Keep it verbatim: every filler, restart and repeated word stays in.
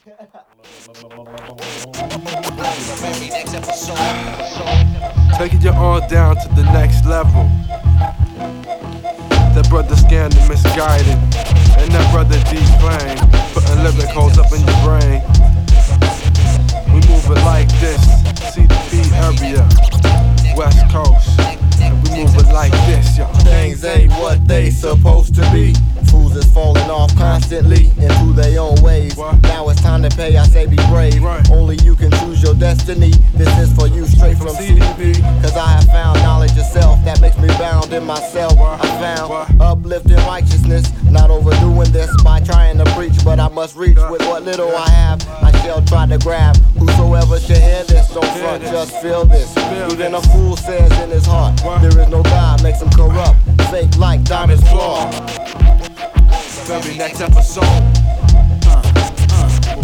Taking you all down to the next level. That brother scanned and misguided, and that brother D-Flame putting lyric holes up in your brain. We move it like this, C D P area, West Coast, and we move it like this, yo. Things ain't what they supposed to be. Fools is falling off constantly into their own ways. What? Now it's time to pay, I say be brave. Right. Only you can choose your destiny. This is for you straight from C D P. Cause I have found knowledge of self that makes me bound in myself. What? I found What? uplifting righteousness, not overdoing this by trying to preach. But I must reach with what little I have. I shall try to grab. Whosoever should hear this, don't front, just feel this. Even a fool says in his heart, there is no God, makes him corrupt, fake like diamonds flaw. Very next episode.